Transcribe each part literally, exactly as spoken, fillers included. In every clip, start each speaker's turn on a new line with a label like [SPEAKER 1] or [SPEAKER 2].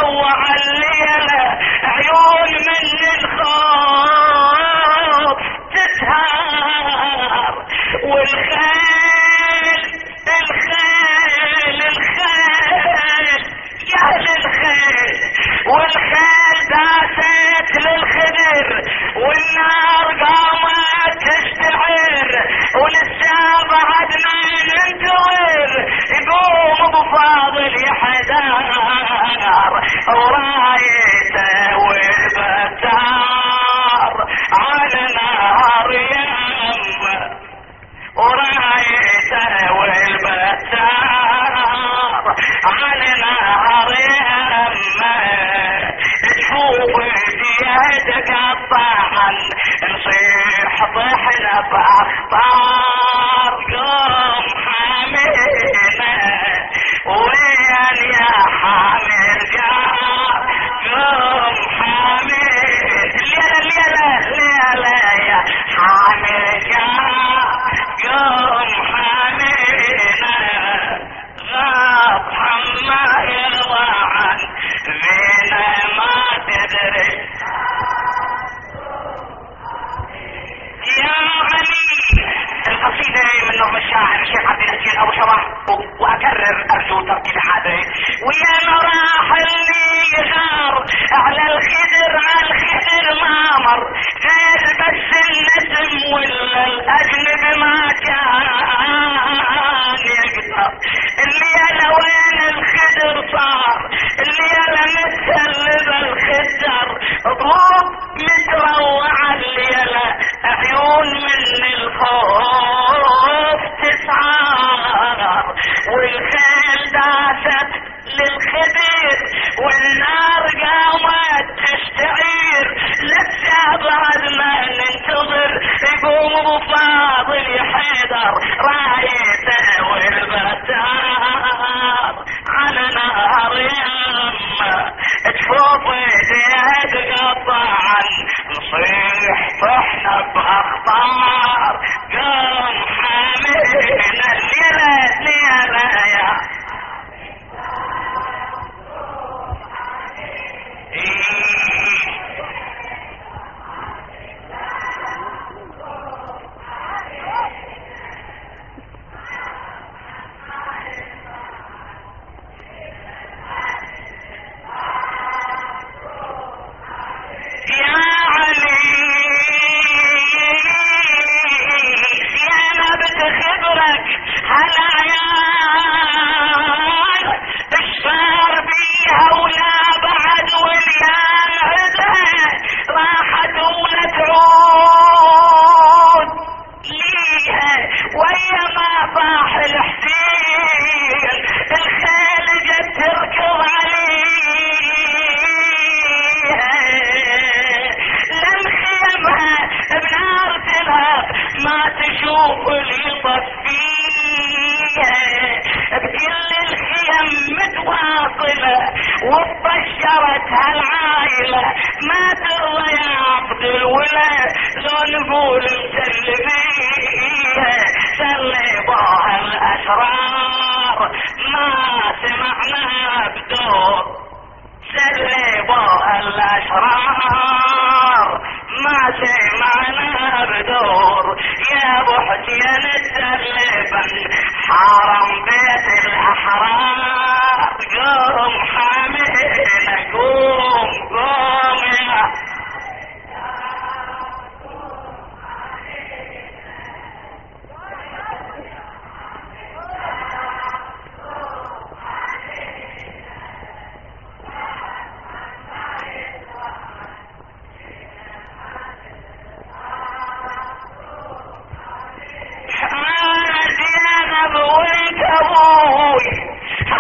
[SPEAKER 1] تروع الليلة عيون من الخوف تسهر، والخيل الخيل الخيل يا للخيل، والخيل داست للخدر، والنار قامت تشتعر، ولسه بعد ما ننتظر يقوم ابو فاضل يحذر ورايته والبتار على نهر يمه، ورايته والبتار على نهر يمه، تشوف يدك قطعا نصيح طحنا باخطار، قوم حامينا وين يا حامل جار، قوم حامل ليلة ليلة ليلة يا حامل جار، قوم حامينا غاب حما يرضى عن فينا ما تدري يا علي. القصيدة من نظم الشاعر الشيخ عبد الحسين ابو صلاح، واكرر ارجو ترتيب هذا. ويا راح اللي يغار على الخدر على الخدر ما مر غير بس النسم، ولا الاجنب ما كان يقدر. الليلة وين الخدر صار، الليلة متسلب الخدر، ضروب متروع الليلة عيون من الخوف تسعار، والخيل داست للخدر، والنار قامت تشتعير، لسه بعد ما ننتظر يقوم ابو فاضل يحيدر رايته والبتار على نهر يمه، تفوق يدك قطعا نصيح طحنا باخطار، قوم حامينا الليلة ليلة يا وبشرت هالعائلة ما ترضى يا عبد الولد لو نقول مسلميها، سلبوها الأسرار ما سمعنا بدور، سلبوها الأسرار ما سمعنا بدور، يا ابو حسين السلبا حرم بيت الأحرار، قوم حامينا قوم قوم يا زينب وانت ابوي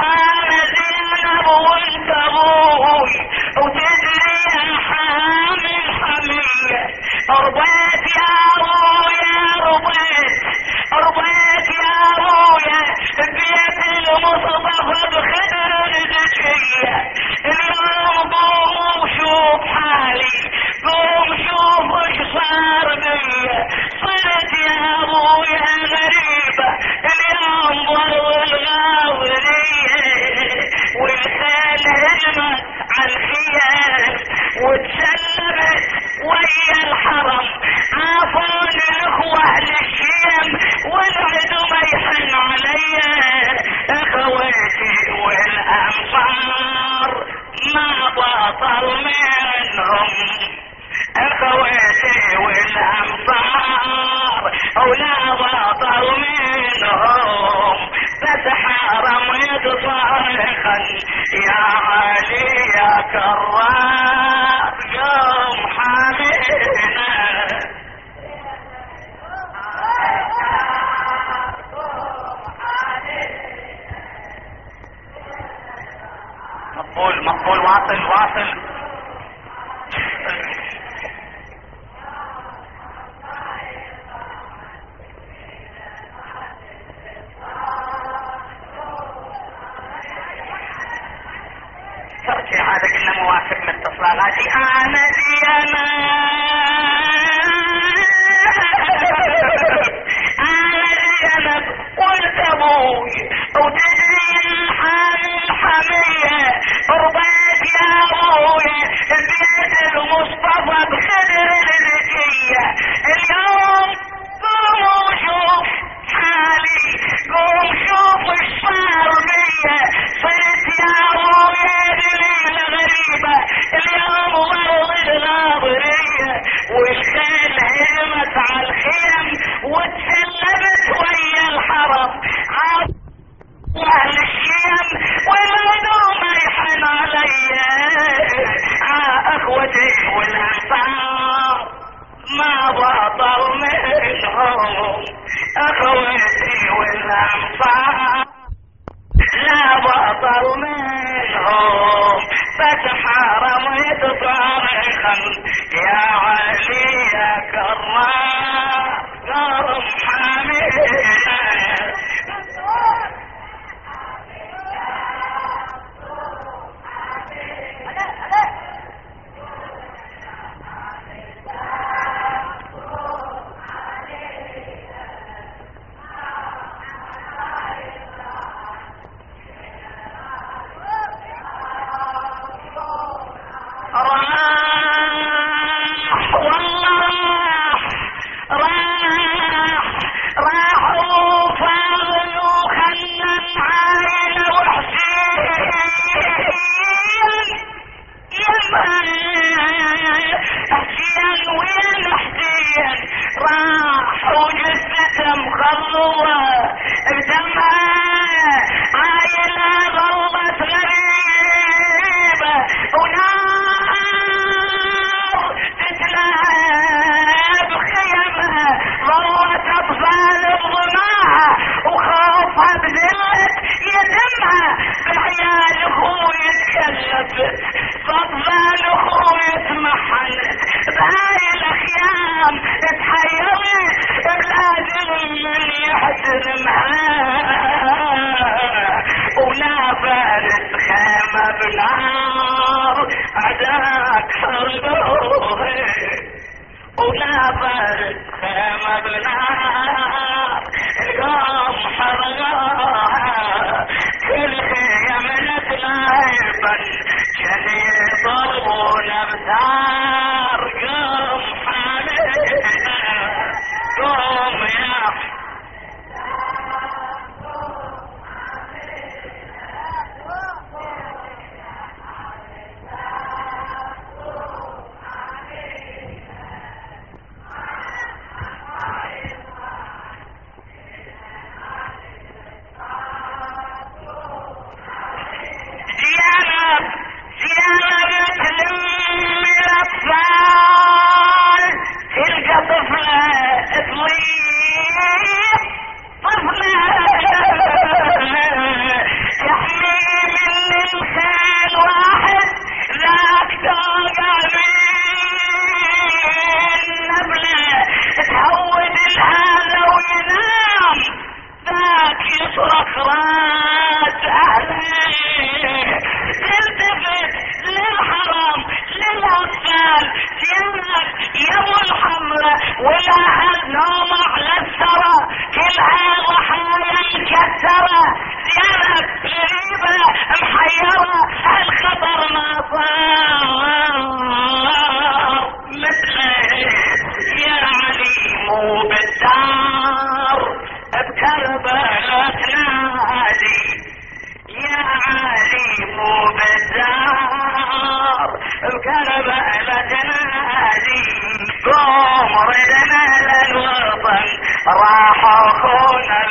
[SPEAKER 1] وتسلمت ويا الحرم. عافون الاخوة للشيم والعدو ما يحن عليا. اخوتي والانصار ما بطل منهم. اخوتي والانصار ولا بطل منهم. بس حرم يتصارخا يا علي يا كرار قوم حامينا. مقبول مقبول واصل واصل. ترجع هذا قلنا موافق لاتصالاتي. انا ديانا انا ديانا قلت ابوي وتدري الحامي الحمية رضيت يا ابويا بيد المصطفى بخدر الذكية. اليوم قوموا شوف حالي قوم شوف ايش صار بيا. صرت يا ابويا دليل غريبة اليوم ورض الغابرية. والخيل هرمت على الخيم وتسلمت ويا الحرم. عاف اهل الشيم والعدو ما يحن عليا. اخوتي والانصار ما بطل منهم. اخوتي والانصار لا بطل منهم. بس حرم يتصارخا يا علي يا كرار قوم حامينا. راح والله راح راح راح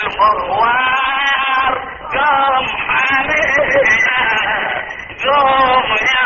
[SPEAKER 1] المغوار قوم علينا قوم يا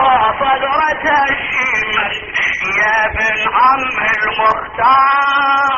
[SPEAKER 1] صدرة الشمس يا ابن عم المختار